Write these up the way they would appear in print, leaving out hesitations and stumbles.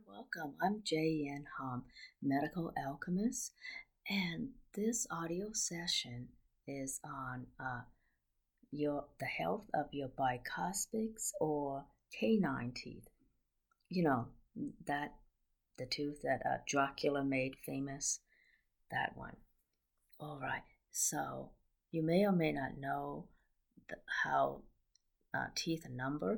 and welcome. I'm J.N. Hom, medical alchemist, and this audio session is on the health of your bicuspids or canine teeth. You know that the tooth that Dracula made famous, that one. All right. So you may or may not know how teeth number.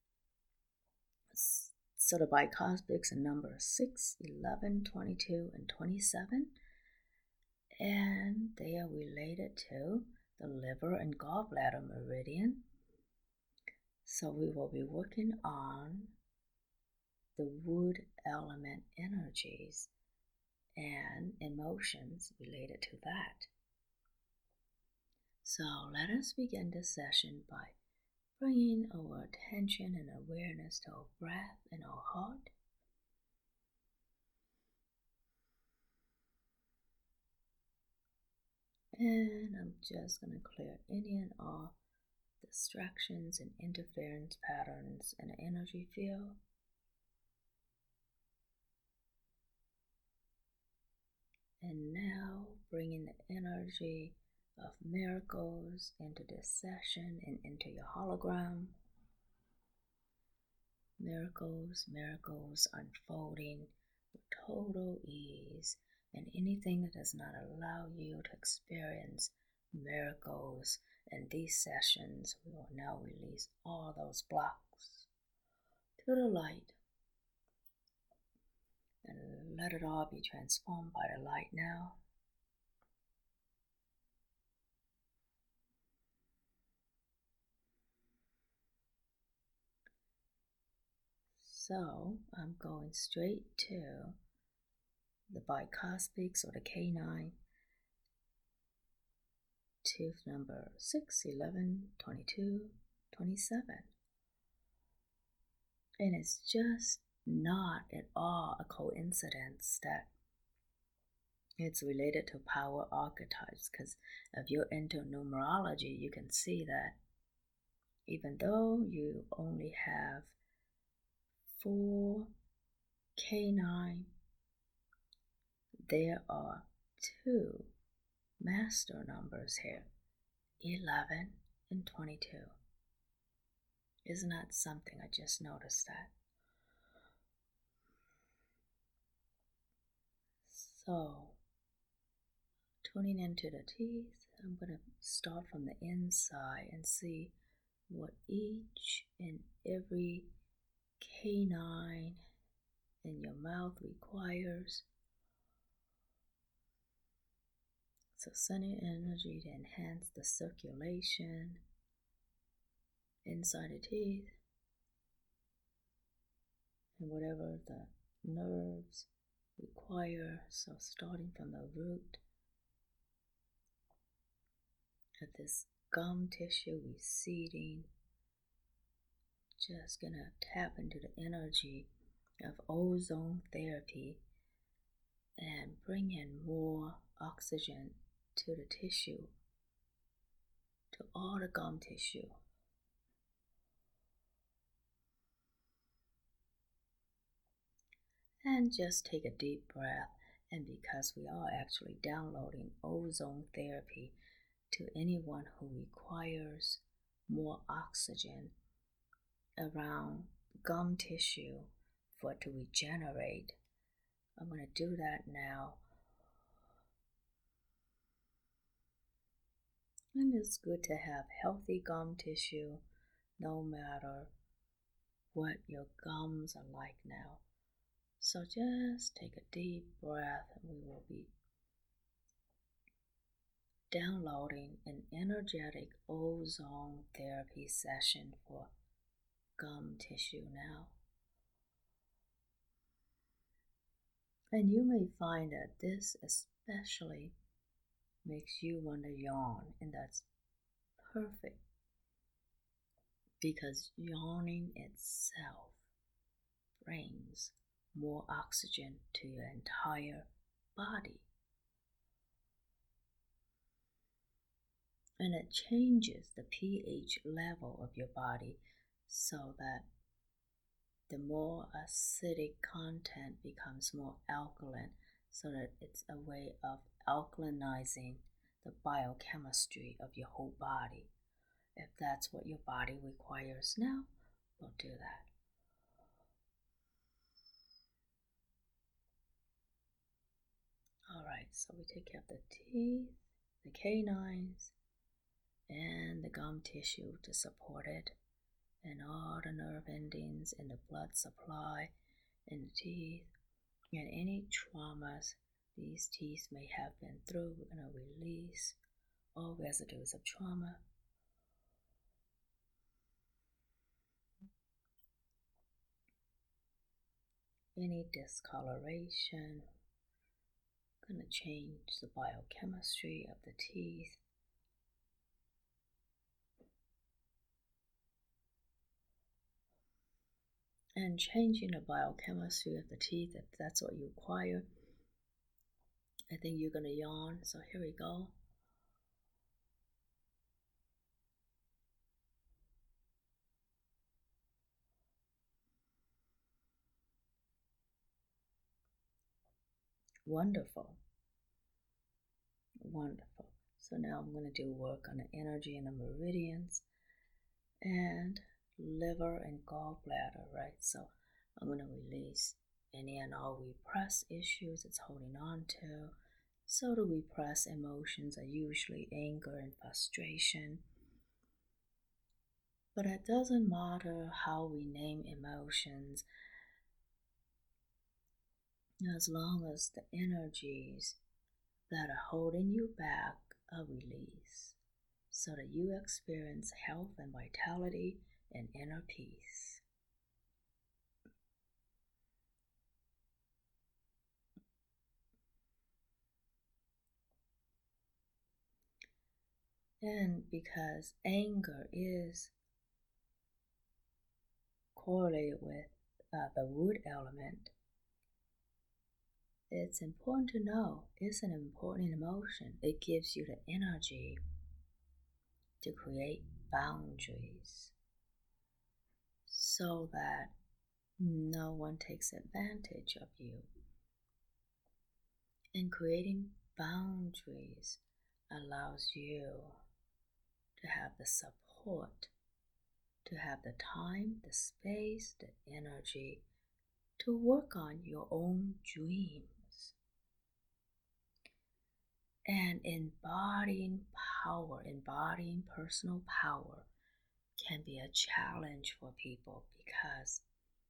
So the bicuspids are number 6, 11, 22, and 27, and they are related to the liver and gallbladder meridian. So we will be working on the wood element energies and emotions related to that. So let us begin this session by bringing our attention and awareness to our breath and our heart. And I'm just going to clear any and all distractions and interference patterns in the energy field. And now bringing the energy of miracles into this session and into your hologram. Miracles unfolding with total ease, and anything that does not allow you to experience miracles in these sessions, we will now release all those blocks to the light and let it all be transformed by the light now. So I'm going straight to the bicuspids or the canine tooth number 6, 11, 22, 27. And it's just not at all a coincidence that it's related to power archetypes, because if you're into numerology, you can see that even though you only have 4 canine, there are 2 master numbers here, 11 and 22. Isn't that something? I just noticed that. So, tuning into the teeth, I'm going to start from the inside and see what each and every canine in your mouth requires. So sending energy to enhance the circulation inside the teeth and whatever the nerves require. So starting from the root of this gum tissue receding, just gonna tap into the energy of ozone therapy and bring in more oxygen to the tissue, to all the gum tissue. And just take a deep breath. And because we are actually downloading ozone therapy to anyone who requires more oxygen around gum tissue for it to regenerate, I'm going to do that now. And it's good to have healthy gum tissue no matter what your gums are like now. So just take a deep breath and we will be downloading an energetic ozone therapy session for gum tissue now. And you may find that this especially makes you want to yawn, and that's perfect, because yawning itself brings more oxygen to your entire body. And it changes the pH level of your body so that the more acidic content becomes more alkaline, so that it's a way of alkalinizing the biochemistry of your whole body. If that's what your body requires now, we'll do that. Alright, so we take care of the teeth, the canines, and the gum tissue to support it, and all the nerve endings and the blood supply in the teeth, and any traumas these teeth may have been through. We're going to release all residues of trauma. Any discoloration, going to change the biochemistry of the teeth. And changing the biochemistry of the teeth, if that's what you require. I think you're going to yawn, so here we go. Wonderful. Wonderful. So now I'm going to do work on the energy and the meridians and liver and gallbladder, right? So I'm going to release any and all repressed issues it's holding on to. So the repressed emotions are usually anger and frustration. But it doesn't matter how we name emotions, as long as the energies that are holding you back are released, so that you experience health and vitality and inner peace. And because anger is correlated with the wood element, it's important to know it's an important emotion. It gives you the energy to create boundaries so that no one takes advantage of you. And creating boundaries allows you to have the support, to have the time, the space, the energy to work on your own dreams. And embodying power, embodying personal power can be a challenge for people because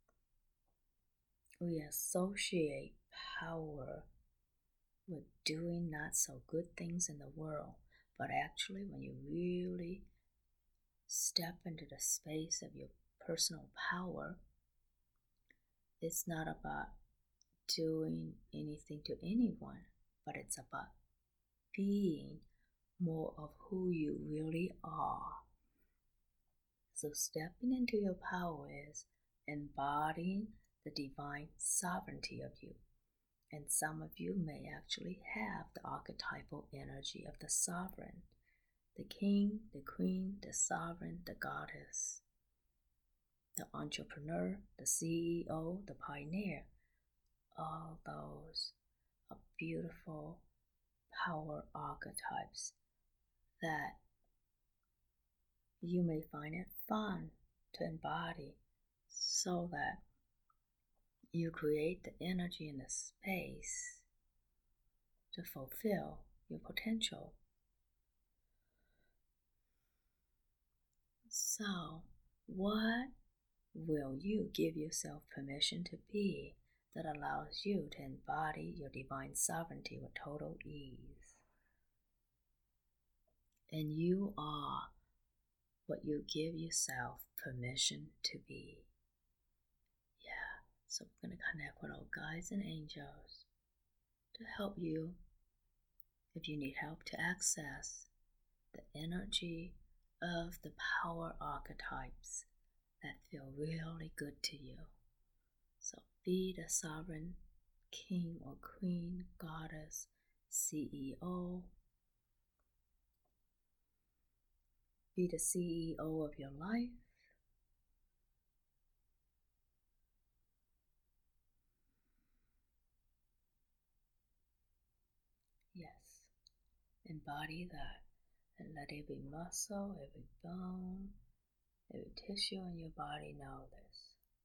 we associate power with doing not so good things in the world. But actually, when you really step into the space of your personal power, it's not about doing anything to anyone, but it's about being more of who you really are. So stepping into your power is embodying the divine sovereignty of you. And some of you may actually have the archetypal energy of the sovereign, the king, the queen, the sovereign, the goddess, the entrepreneur, the CEO, the pioneer. All those are beautiful power archetypes that you may find it fun to embody, so that you create the energy and the space to fulfill your potential. So, what will you give yourself permission to be that allows you to embody your divine sovereignty with total ease? And you are what you give yourself permission to be. Yeah, so we're going to connect with our guides and angels to help you, if you need help, to access the energy of the power archetypes that feel really good to you. So be the sovereign king or queen, goddess, CEO. Be the CEO of your life. Yes. Embody that and let every muscle, every bone, every tissue in your body know this.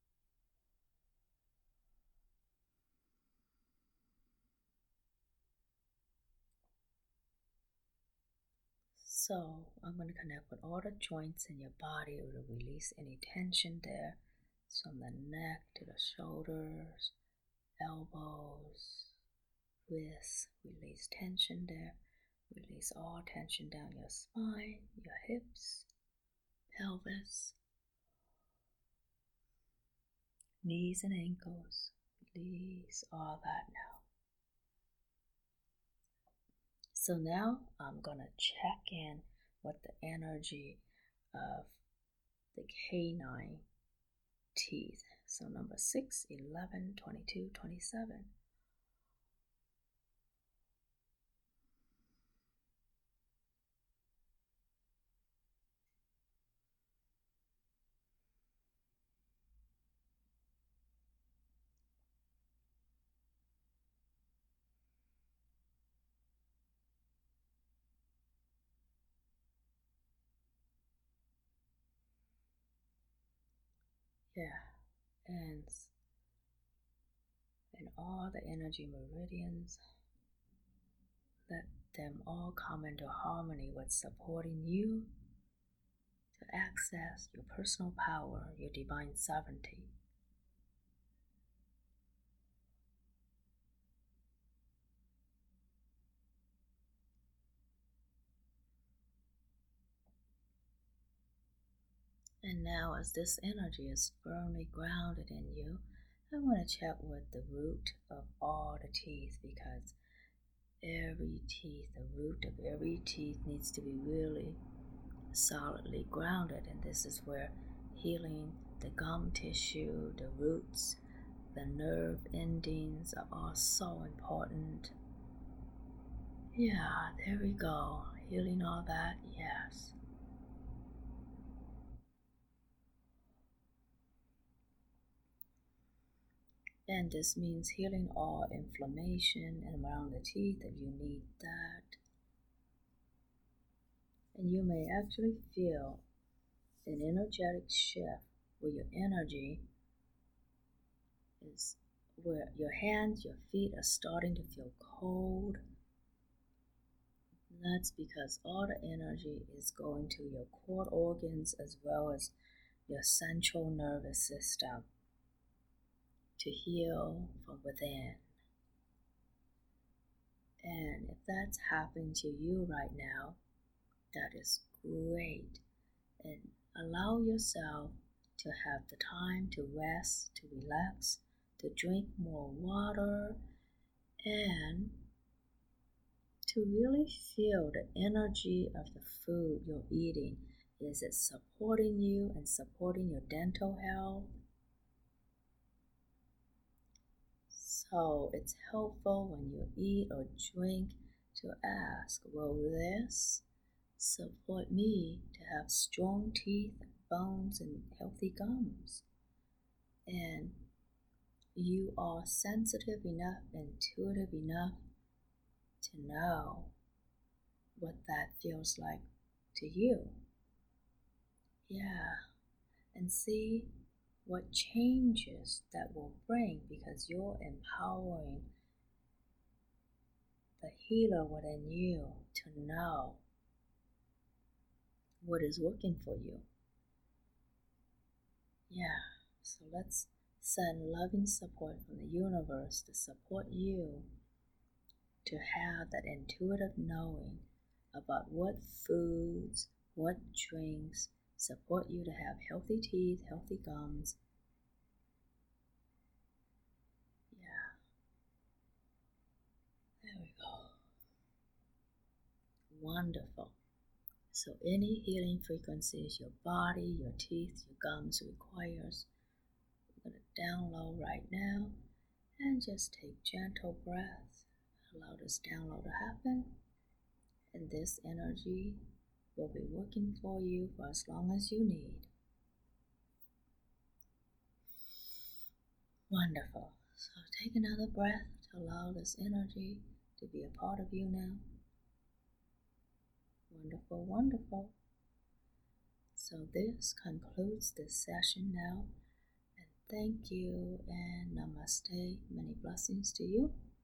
So I'm going to connect with all the joints in your body to release any tension there. From the neck to the shoulders, elbows, wrists, release tension there. Release all tension down your spine, your hips, pelvis, knees and ankles. Release all that now. So now I'm going to check in with the energy of the canine teeth. So number 6, 11, 22, 27. Yeah, and all the energy meridians, let them all come into harmony with supporting you to access your personal power, your divine sovereignty. And now, as this energy is firmly grounded in you, I want to check with the root of all the teeth, because every teeth, the root of every teeth needs to be really solidly grounded. And this is where healing the gum tissue, the roots, the nerve endings are all so important. Yeah, there we go. Healing all that, yes. And this means healing all inflammation around the teeth if you need that. And you may actually feel an energetic shift where your energy is, where your hands, your feet are starting to feel cold. And that's because all the energy is going to your core organs as well as your central nervous system to heal from within. And if that's happening to you right now, that is great. And allow yourself to have the time to rest, to relax, to drink more water, and to really feel the energy of the food you're eating. Is it supporting you and supporting your dental health? So it's helpful when you eat or drink to ask, will this support me to have strong teeth, bones, and healthy gums? And you are sensitive enough, intuitive enough to know what that feels like to you. Yeah, and see what changes that will bring, because you're empowering the healer within you to know what is working for you. Yeah, so let's send loving support from the universe to support you to have that intuitive knowing about what foods, what drinks support you to have healthy teeth, healthy gums. Yeah, there we go. Wonderful. So any healing frequencies your body, your teeth, your gums requires, I'm going to download right now, and just take gentle breaths. Allow this download to happen, and this energy will be working for you for as long as you need. Wonderful. So take another breath to allow this energy to to be a part of you now. Wonderful, wonderful. So this concludes this session now. And thank you and namaste. Many blessings to you.